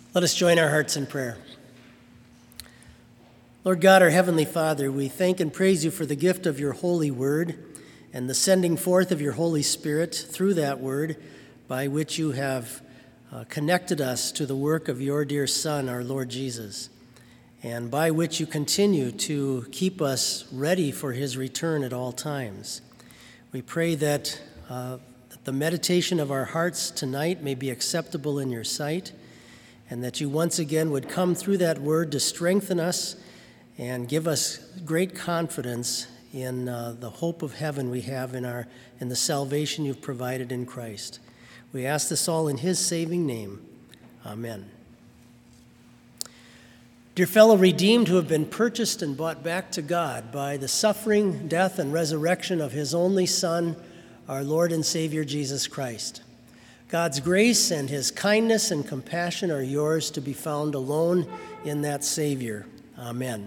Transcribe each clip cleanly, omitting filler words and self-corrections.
Let us join our hearts in prayer. Lord God, our Heavenly Father, we thank and praise you for the gift of your holy word and the sending forth of your Holy Spirit through that word by which you have connected us to the work of your dear Son, our Lord Jesus, and by which you continue to keep us ready for his return at all times. We pray that the meditation of our hearts tonight may be acceptable in your sight, and that you once again would come through that word to strengthen us and give us great confidence in the hope of heaven we have in the salvation you've provided in Christ. We ask this all in his saving name. Amen. Dear fellow redeemed who have been purchased and bought back to God by the suffering, death, and resurrection of his only Son, our Lord and Savior Jesus Christ. God's grace and his kindness and compassion are yours to be found alone in that Savior. Amen.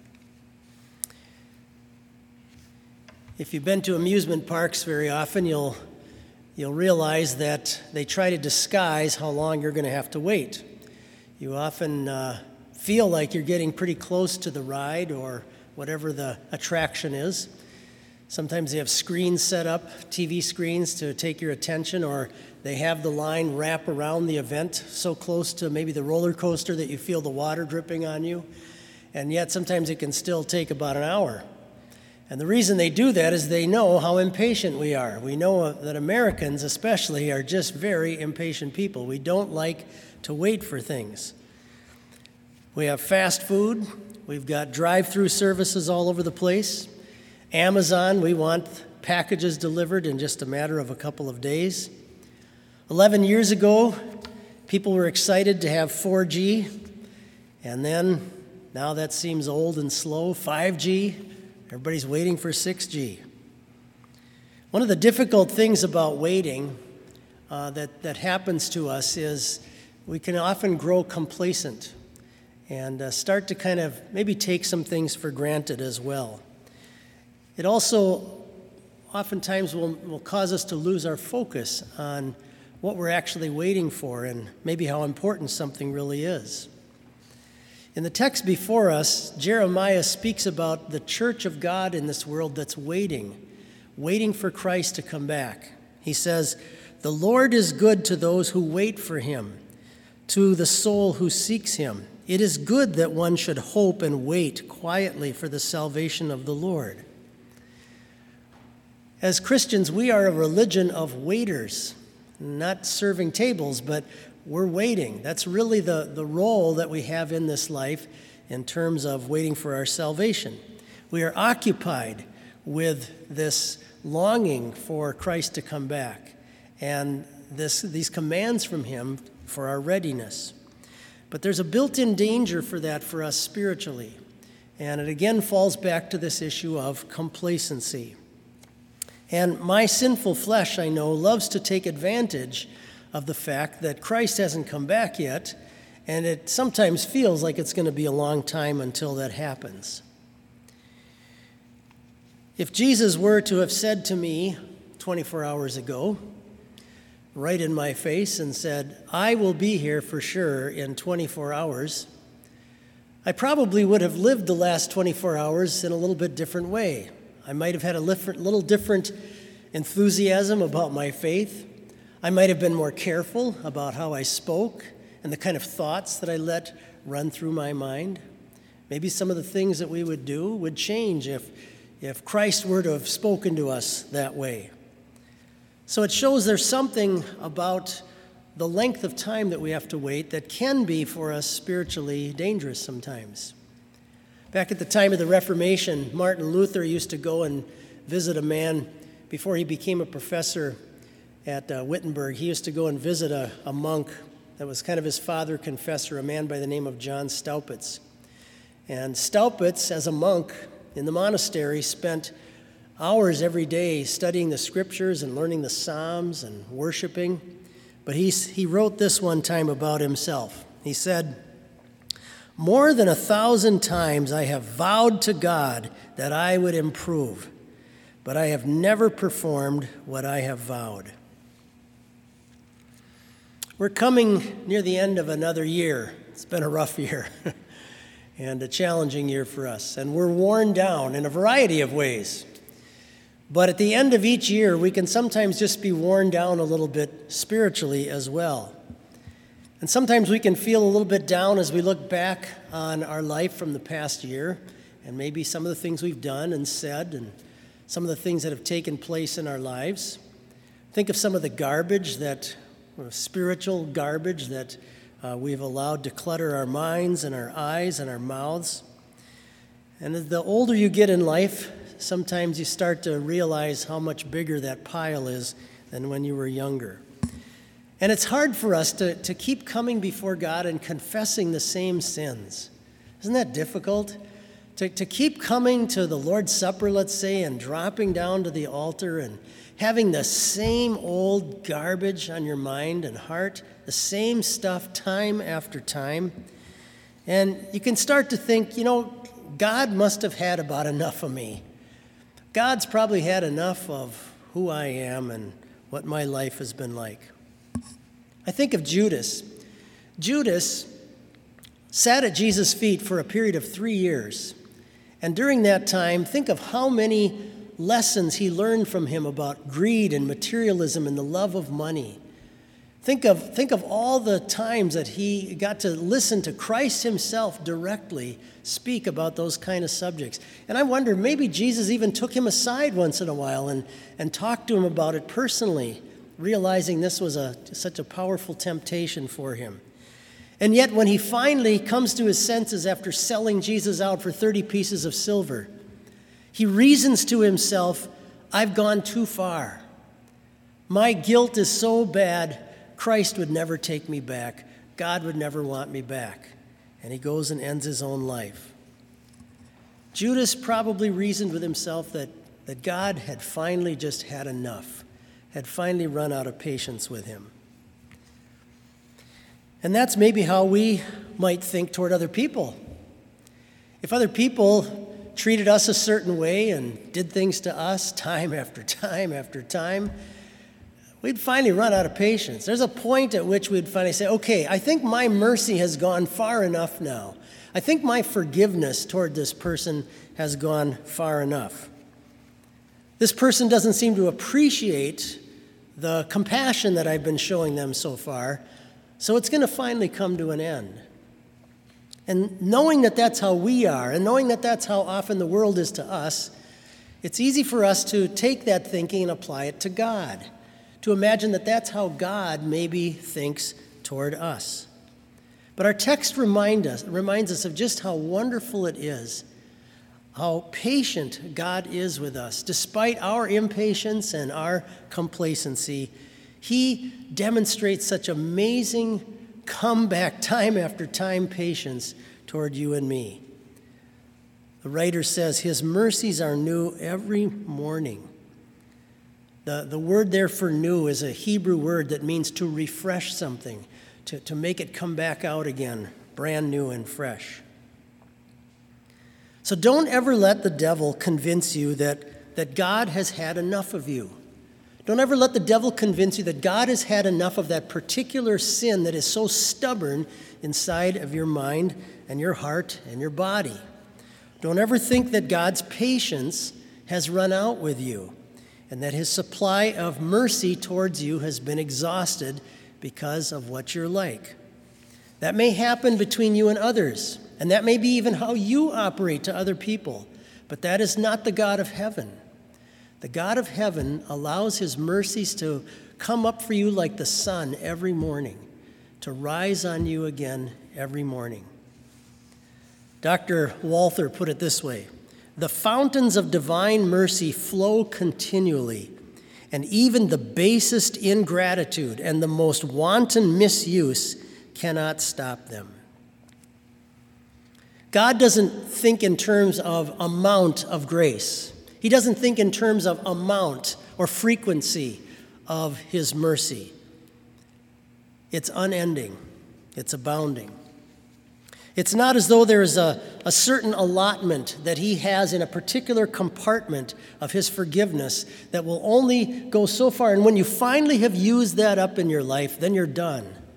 If you've been to amusement parks very often, you'll realize that they try to disguise how long you're going to have to wait. You often feel like you're getting pretty close to the ride or whatever the attraction is. Sometimes they have screens set up, TV screens to take your attention, or they have the line wrap around the event so close to maybe the roller coaster that you feel the water dripping on you. And yet sometimes it can still take about an hour. And the reason they do that is they know how impatient we are. We know that Americans especially are just very impatient people. We don't like to wait for things. We have fast food. We've got drive-through services all over the place. Amazon, we want packages delivered in just a matter of a couple of days. 11 years ago, people were excited to have 4G, and then, now that seems old and slow, 5G, everybody's waiting for 6G. One of the difficult things about waiting that happens to us is we can often grow complacent and start to kind of maybe take some things for granted as well. It also oftentimes will cause us to lose our focus on what we're actually waiting for and maybe how important something really is. In the text before us, Jeremiah speaks about the church of God in this world that's waiting for Christ to come back. He says, "The Lord is good to those who wait for him, to the soul who seeks him. It is good that one should hope and wait quietly for the salvation of the Lord." As Christians, we are a religion of waiters, not serving tables, but we're waiting. That's really the role that we have in this life in terms of waiting for our salvation. We are occupied with this longing for Christ to come back and these commands from him for our readiness. But there's a built-in danger for that for us spiritually, and it again falls back to this issue of complacency. And my sinful flesh, I know, loves to take advantage of the fact that Christ hasn't come back yet, and it sometimes feels like it's going to be a long time until that happens. If Jesus were to have said to me 24 hours ago, right in my face, and said, "I will be here for sure in 24 hours," I probably would have lived the last 24 hours in a little bit different way. I might have had a little different enthusiasm about my faith. I might have been more careful about how I spoke and the kind of thoughts that I let run through my mind. Maybe some of the things that we would do would change if Christ were to have spoken to us that way. So it shows there's something about the length of time that we have to wait that can be for us spiritually dangerous sometimes. Back at the time of the Reformation, Martin Luther used to go and visit a man before he became a professor at Wittenberg. He used to go and visit a monk that was kind of his father confessor, a man by the name of John Staupitz. And Staupitz, as a monk in the monastery, spent hours every day studying the scriptures and learning the Psalms and worshiping. But he wrote this one time about himself. He said, "More than 1,000 times I have vowed to God that I would improve, but I have never performed what I have vowed." We're coming near the end of another year. It's been a rough year and a challenging year for us, and we're worn down in a variety of ways. But at the end of each year, we can sometimes just be worn down a little bit spiritually as well. And sometimes we can feel a little bit down as we look back on our life from the past year, and maybe some of the things we've done and said, and some of the things that have taken place in our lives. Think of some of the garbage spiritual garbage that we've allowed to clutter our minds and our eyes and our mouths. And as the older you get in life, sometimes you start to realize how much bigger that pile is than when you were younger. And it's hard for us to keep coming before God and confessing the same sins. Isn't that difficult? To keep coming to the Lord's Supper, let's say, and dropping down to the altar and having the same old garbage on your mind and heart, the same stuff time after time. And you can start to think, God must have had about enough of me. God's probably had enough of who I am and what my life has been like. I think of Judas. Judas sat at Jesus' feet for a period of 3 years. And during that time, think of how many lessons he learned from him about greed and materialism and the love of money. Think of all the times that he got to listen to Christ himself directly speak about those kind of subjects. And I wonder, maybe Jesus even took him aside once in a while and talked to him about it personally, realizing this was such a powerful temptation for him. And yet when he finally comes to his senses after selling Jesus out for 30 pieces of silver, he reasons to himself, I've gone too far. My guilt is so bad, Christ would never take me back. God would never want me back. And he goes and ends his own life. Judas probably reasoned with himself that God had finally just had enough, had finally run out of patience with him. And that's maybe how we might think toward other people. If other people treated us a certain way and did things to us time after time after time, we'd finally run out of patience. There's a point at which we'd finally say, okay, I think my mercy has gone far enough now. I think my forgiveness toward this person has gone far enough. This person doesn't seem to appreciate the compassion that I've been showing them so far, so it's going to finally come to an end. And knowing that that's how we are, and knowing that that's how often the world is to us, it's easy for us to take that thinking and apply it to God, to imagine that that's how God maybe thinks toward us. But our text reminds us of just how wonderful it is, how patient God is with us. Despite our impatience and our complacency, he demonstrates such amazing comeback time after time patience toward you and me. The writer says his mercies are new every morning. The word there for new is a Hebrew word that means to refresh something, to make it come back out again, brand new and fresh. So don't ever let the devil convince you that God has had enough of you. Don't ever let the devil convince you that God has had enough of that particular sin that is so stubborn inside of your mind and your heart and your body. Don't ever think that God's patience has run out with you and that his supply of mercy towards you has been exhausted because of what you're like. That may happen between you and others, and that may be even how you operate to other people, but that is not the God of heaven. The God of heaven allows his mercies to come up for you like the sun every morning, to rise on you again every morning. Dr. Walther put it this way: the fountains of divine mercy flow continually, and even the basest ingratitude and the most wanton misuse cannot stop them. God doesn't think in terms of amount of grace. He doesn't think in terms of amount or frequency of his mercy. It's unending. It's abounding. It's not as though there is a certain allotment that he has in a particular compartment of his forgiveness that will only go so far. And when you finally have used that up in your life, then you're done.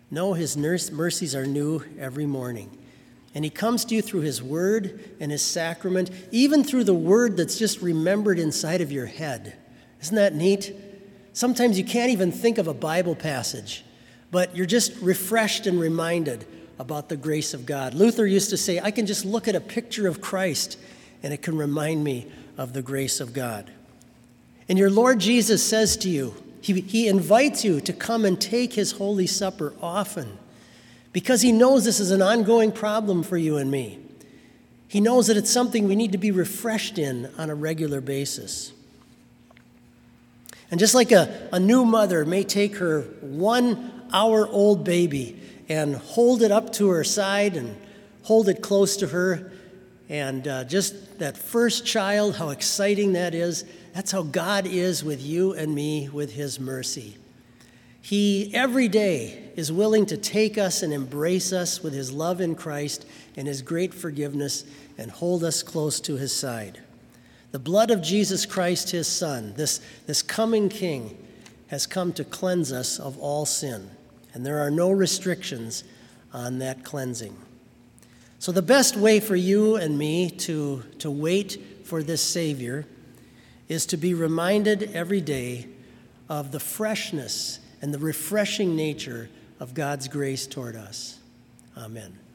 No, his mercies are new every morning. And he comes to you through his word and his sacrament, even through the word that's just remembered inside of your head. Isn't that neat? Sometimes you can't even think of a Bible passage, but you're just refreshed and reminded about the grace of God. Luther used to say, I can just look at a picture of Christ and it can remind me of the grace of God. And your Lord Jesus says to you, he invites you to come and take his Holy Supper often because he knows this is an ongoing problem for you and me. He knows that it's something we need to be refreshed in on a regular basis. And just like a new mother may take her 1 hour-old baby and hold it up to her side and hold it close to her, and just that first child, how exciting that is, that's how God is with you and me with his mercy. He, every day, is willing to take us and embrace us with his love in Christ and his great forgiveness and hold us close to his side. The blood of Jesus Christ, his Son, this coming King, has come to cleanse us of all sin, and there are no restrictions on that cleansing. So the best way for you and me to wait for this Savior is to be reminded every day of the freshness and the refreshing nature of God's grace toward us. Amen.